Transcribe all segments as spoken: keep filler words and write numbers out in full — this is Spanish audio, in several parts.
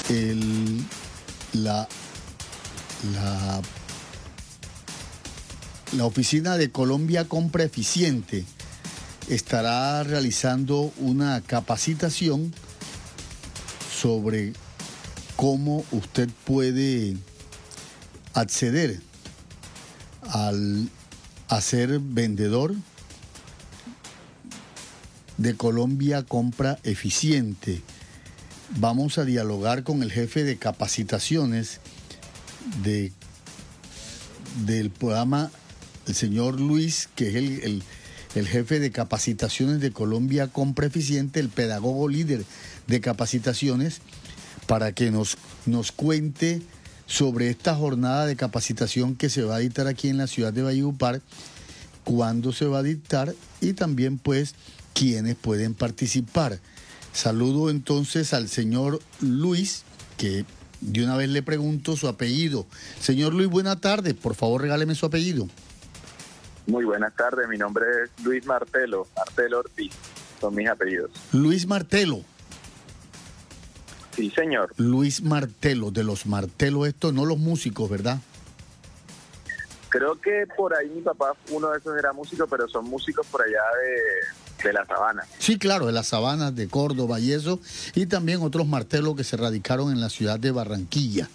el, la, la, la Oficina de Colombia Compra Eficiente estará realizando una capacitación sobre cómo usted puede acceder al a ser vendedor de Colombia Compra Eficiente. Vamos a dialogar con el jefe de capacitaciones de, del programa, el señor Luis, que es el, el, el jefe de capacitaciones de Colombia Compra Eficiente, el pedagogo líder de capacitaciones, para que nos, nos cuente sobre esta jornada de capacitación que se va a dictar aquí en la ciudad de Valledupar, cuándo se va a dictar y también pues quiénes pueden participar. Saludo entonces al señor Luis, que de una vez le pregunto su apellido. Señor Luis, buena tarde, por favor regáleme su apellido. Muy buenas tardes, mi nombre es Luis Martelo, Martelo Ortiz, son mis apellidos. Luis Martelo. Sí, señor. Luis Martelo, de los Martelo estos, no los músicos, ¿verdad? Creo que por ahí mi papá, uno de esos era músico, pero son músicos por allá de, de la sabana. Sí, claro, de las sabanas de Córdoba y eso, y también otros Martelo que se radicaron en la ciudad de Barranquilla.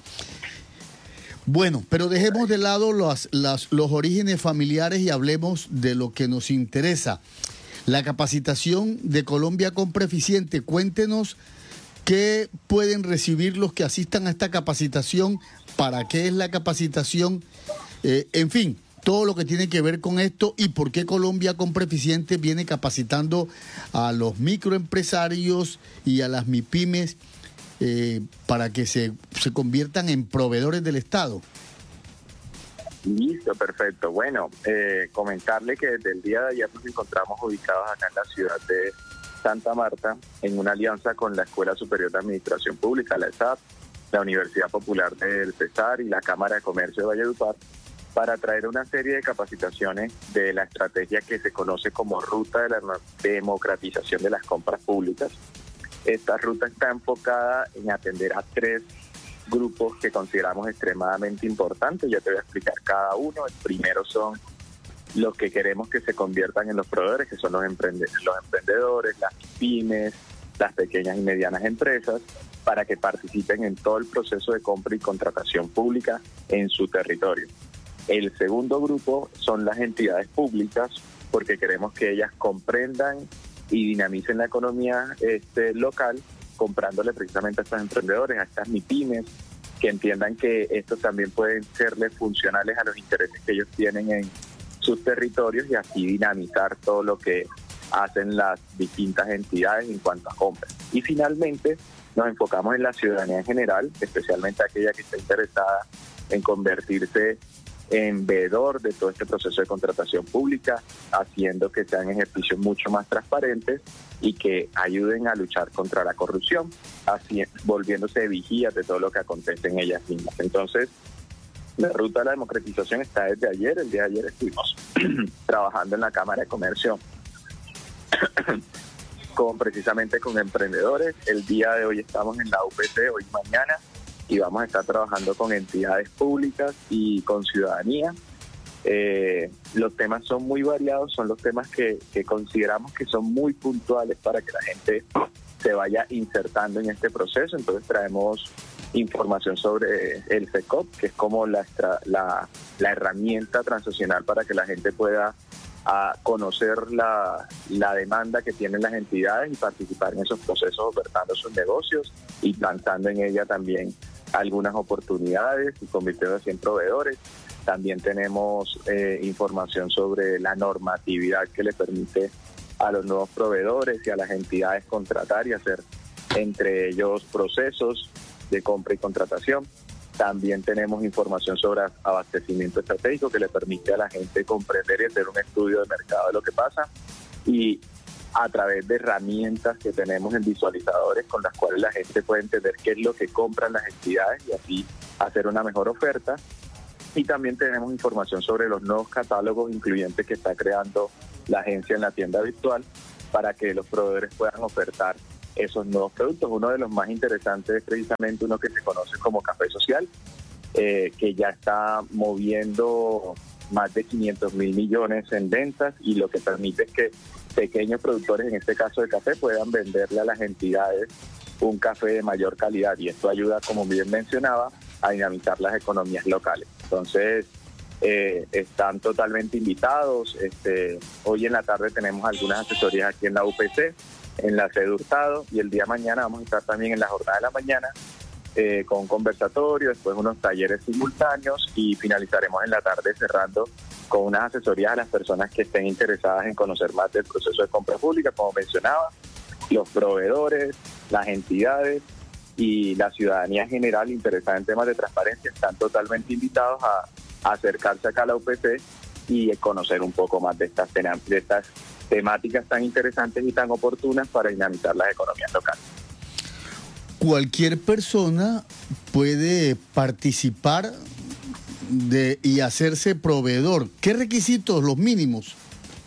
Bueno, pero dejemos de lado los, los, los orígenes familiares y hablemos de lo que nos interesa. La capacitación de Colombia Compra Eficiente, cuéntenos qué pueden recibir los que asistan a esta capacitación, para qué es la capacitación, eh, en fin, todo lo que tiene que ver con esto y por qué Colombia Compra Eficiente viene capacitando a los microempresarios y a las MIPYMES eh, para que se, se conviertan en proveedores del Estado. Listo, perfecto. Bueno, eh, comentarle que desde el día de ayer nos encontramos ubicados acá en la ciudad de Santa Marta, en una alianza con la Escuela Superior de Administración Pública, la ESAP, la Universidad Popular del Cesar y la Cámara de Comercio de Valledupar, para traer una serie de capacitaciones de la estrategia que se conoce como Ruta de la Democratización de las Compras Públicas. Esta ruta está enfocada en atender a tres grupos que consideramos extremadamente importantes. Ya te voy a explicar cada uno. El primero son los que queremos que se conviertan en los proveedores, que son los, emprende los emprendedores, las pymes, las pequeñas y medianas empresas, para que participen en todo el proceso de compra y contratación pública en su territorio. El segundo grupo son las entidades públicas, porque queremos que ellas comprendan y dinamicen la economía este, local, comprándole precisamente a estos emprendedores, a estas MIPYMES, que entiendan que estos también pueden serles funcionales a los intereses que ellos tienen en sus territorios y así dinamizar todo lo que hacen las distintas entidades en cuanto a compras. Y finalmente nos enfocamos en la ciudadanía en general, especialmente aquella que está interesada en convertirse en veedor de todo este proceso de contratación pública, haciendo que sean ejercicios mucho más transparentes y que ayuden a luchar contra la corrupción, así volviéndose vigías de todo lo que acontece en ellas mismas. Entonces, la ruta de la democratización está desde ayer. El día de ayer estuvimos trabajando en la Cámara de Comercio con precisamente con emprendedores. El día de hoy estamos en la U P C, hoy y mañana, y vamos a estar trabajando con entidades públicas y con ciudadanía. Eh, los temas son muy variados, son los temas que, que consideramos que son muy puntuales para que la gente se vaya insertando en este proceso. Entonces traemos información sobre el FECOP, que es como la, la, la herramienta transaccional para que la gente pueda a conocer la, la demanda que tienen las entidades y participar en esos procesos, ofertando sus negocios y lanzando en ella también algunas oportunidades y convirtiéndose en proveedores. También tenemos eh, información sobre la normatividad que le permite a los nuevos proveedores y a las entidades contratar y hacer entre ellos procesos de compra y contratación. También tenemos información sobre abastecimiento estratégico que le permite a la gente comprender y hacer un estudio de mercado de lo que pasa, y a través de herramientas que tenemos en visualizadores con las cuales la gente puede entender qué es lo que compran las entidades y así hacer una mejor oferta. Y también tenemos información sobre los nuevos catálogos incluyentes que está creando la agencia en la tienda virtual para que los proveedores puedan ofertar esos nuevos productos. Uno de los más interesantes es precisamente uno que se conoce como café social, eh, que ya está moviendo más de quinientos mil millones en ventas, y lo que permite es que pequeños productores, en este caso de café, puedan venderle a las entidades un café de mayor calidad, y esto ayuda, como bien mencionaba, a dinamizar las economías locales. Entonces, eh, están totalmente invitados. Este, hoy en la tarde tenemos algunas asesorías aquí en la U P C, en la sede Hurtado, y el día de mañana vamos a estar también en la jornada de la mañana eh, con un conversatorio, después unos talleres simultáneos, y finalizaremos en la tarde cerrando con unas asesorías a las personas que estén interesadas en conocer más del proceso de compra pública, como mencionaba, los proveedores, las entidades y la ciudadanía en general interesada en temas de transparencia están totalmente invitados a, a acercarse acá a la U P C y conocer un poco más de estas, de estas temáticas tan interesantes y tan oportunas para dinamizar las economías locales. Cualquier persona puede participar de y hacerse proveedor. ¿Qué requisitos, los mínimos?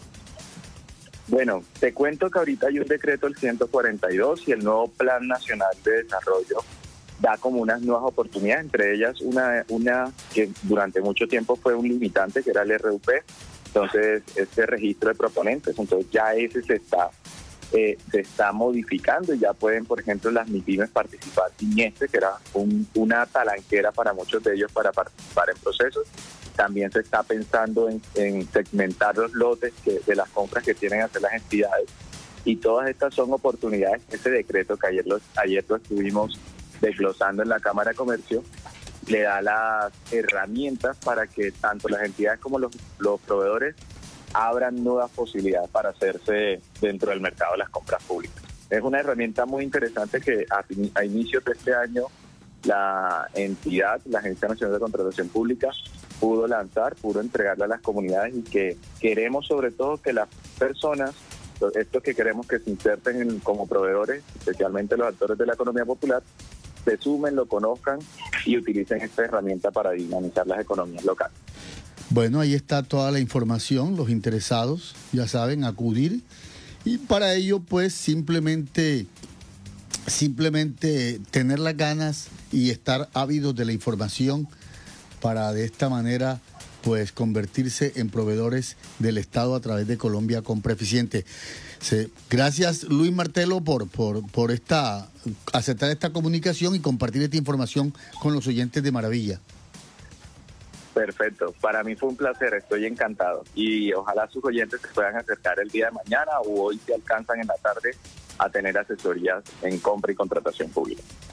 Bueno, te cuento que ahorita hay un decreto, el ciento cuarenta y dos, y el nuevo Plan Nacional de Desarrollo da como unas nuevas oportunidades, entre ellas una, una que durante mucho tiempo fue un limitante, que era el R U P, entonces este registro de proponentes, entonces ya ese se está eh, se está modificando, y ya pueden, por ejemplo, las MIPYMES participar sin este, que era un, una talanquera para muchos de ellos para participar en procesos. También se está pensando en, en segmentar los lotes que, de las compras que tienen que hacer las entidades, y todas estas son oportunidades. Ese decreto que ayer, los, ayer lo estuvimos desglosando en la Cámara de Comercio le da las herramientas para que tanto las entidades como los, los proveedores abran nuevas posibilidades para hacerse dentro del mercado de las compras públicas. Es una herramienta muy interesante que a, a inicios de este año la entidad, la Agencia Nacional de Contratación Pública, pudo lanzar, pudo entregarle a las comunidades, y que queremos sobre todo que las personas, estos que queremos que se inserten en, como proveedores, especialmente los actores de la economía popular, se sumen, lo conozcan y utilicen esta herramienta para dinamizar las economías locales. Bueno, ahí está toda la información, los interesados ya saben acudir, y para ello pues simplemente, simplemente tener las ganas y estar ávidos de la información para de esta manera pues convertirse en proveedores del Estado a través de Colombia Compra Eficiente. Sí. Gracias, Luis Martelo, por, por, por esta, aceptar esta comunicación y compartir esta información con los oyentes de Maravilla. Perfecto, para mí fue un placer, estoy encantado, y ojalá sus oyentes se puedan acercar el día de mañana o hoy, si alcanzan en la tarde, a tener asesorías en compra y contratación pública.